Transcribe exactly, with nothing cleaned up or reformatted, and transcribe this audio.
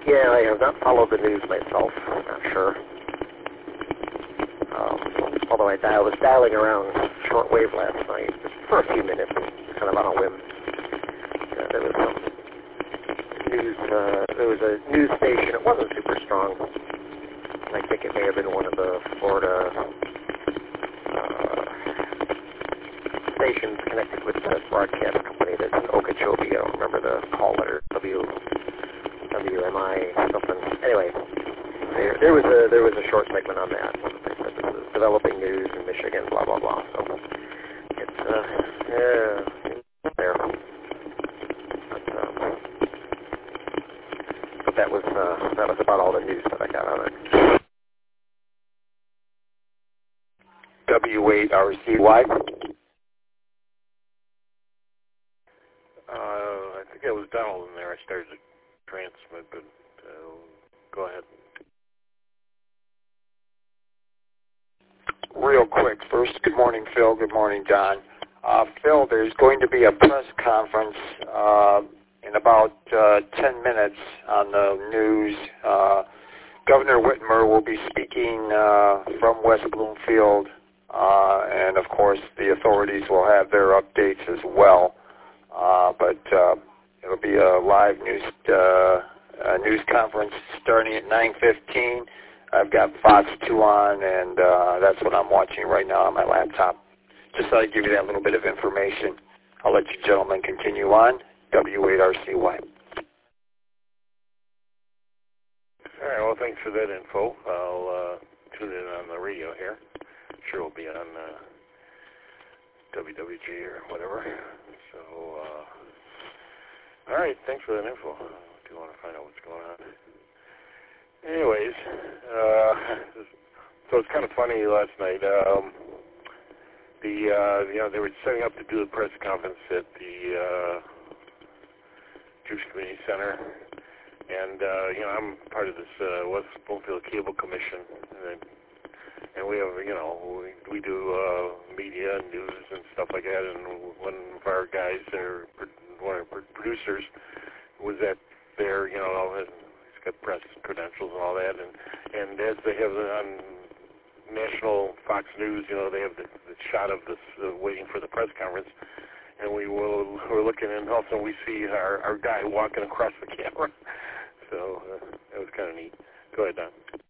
Yeah, I have not followed the news myself. I'm not sure. Um, although I, I was dialing around shortwave last night just for a few minutes, kind of on a whim. Uh, there was some news. Uh, there was a news station. It wasn't super strong. I think it may have been one of the Florida uh, stations connected with the broadcast company that's in Okeechobee. I don't remember the call letter. W W M I something. Anyway, there, there was a there was a short segment on that. They said this is developing news in Michigan. Blah blah blah. So it's uh, yeah, there. But, um, but that was uh, that was about all the news that I got on it. W eight R C Y. Uh, I think that was Donald in there. I started to transmit, but uh, go ahead. Real quick, first, good morning, Phil. Good morning, Don. Uh, Phil, there's going to be a press conference uh, in about uh, ten minutes on the news. Uh, Governor Whitmer will be speaking uh, from West Bloomfield, uh, and of course the authorities will have their updates as well. Uh, but uh, it'll be a live news uh, a news conference starting at nine fifteen. I've got Fox two on, and uh, that's what I'm watching right now on my laptop. Just thought I'd give you that little bit of information. I'll let you gentlemen continue on. W eight R C Y. All right, well, thanks for that info. I'll uh, tune in on the radio here. I'm sure we'll be on uh, W W G or whatever. So, uh, all right, thanks for that info. If you want to find out what's going on. Anyways, uh, so it's kind of funny last night. Um, the uh, you know they were setting up to do a press conference at the uh, Jewish Community Center, and uh, you know I'm part of this uh, West Bloomfield Cable Commission, and, and we have you know we, we do uh, media and news and stuff like that. And one of our guys, or one of our producers, was at there, you know. Got press credentials and all that, and and as they have on national Fox News, you know, they have the, the shot of this uh, waiting for the press conference, and we will we're looking, and all of a sudden we see our our guy walking across the camera. So uh, that was kind of neat. Go ahead, Don.